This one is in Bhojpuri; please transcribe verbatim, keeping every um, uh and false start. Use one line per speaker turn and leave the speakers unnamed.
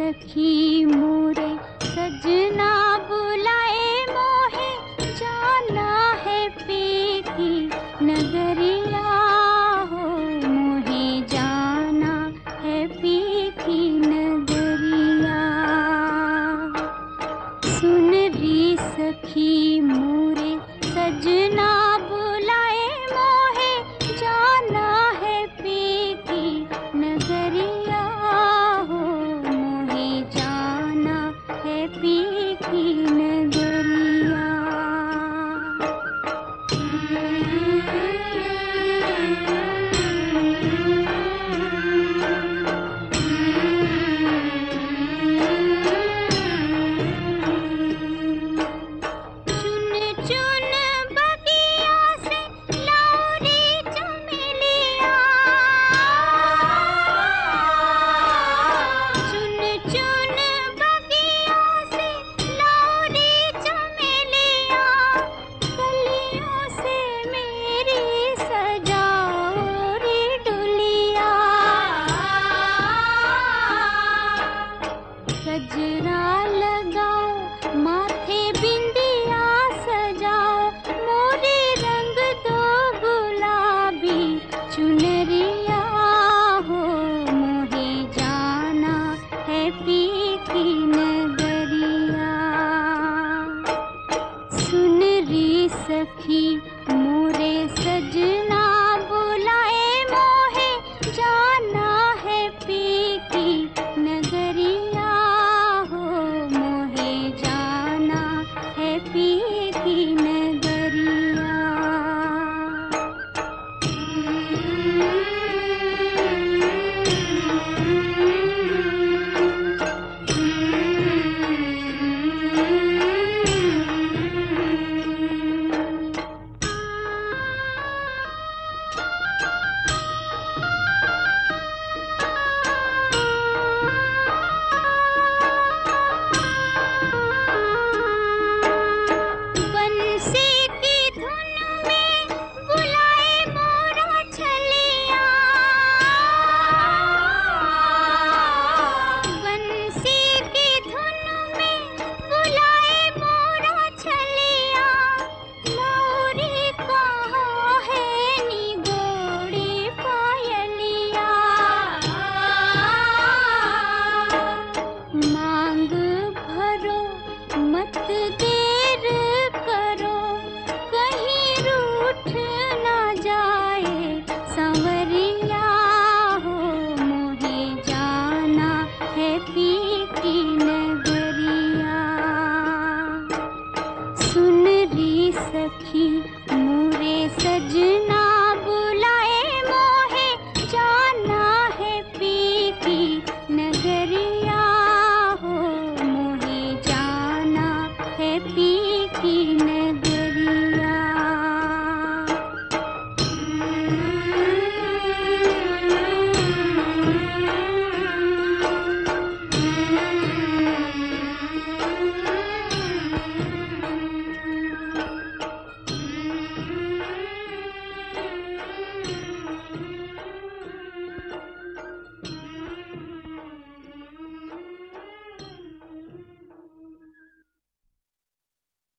सखी मोरे सजना बुलाए मोहे जाना है पी की नगरिया हो, मोहे जाना है पी की नगरिया। सुन री सखी मोरे सजना बुलाए मोहे जाना है पी की नगरिया हो, मोहे जाना है पी की नगरिया। गजरा लगाओ माथे बिंदिया सजाओ, मोरे रंग दो गुलाबी चुनरिया हो, मोहे जाना है पी की नगरिया। सुन री सखी मोरे सजना बुलाए मोहे जाना है पी की नगरिया, पी की नगरिया। मत देर करो कहीं रूठ ना जाए संवरिया हो, मोहे जाना है पी की नगरिया। सुन री सखी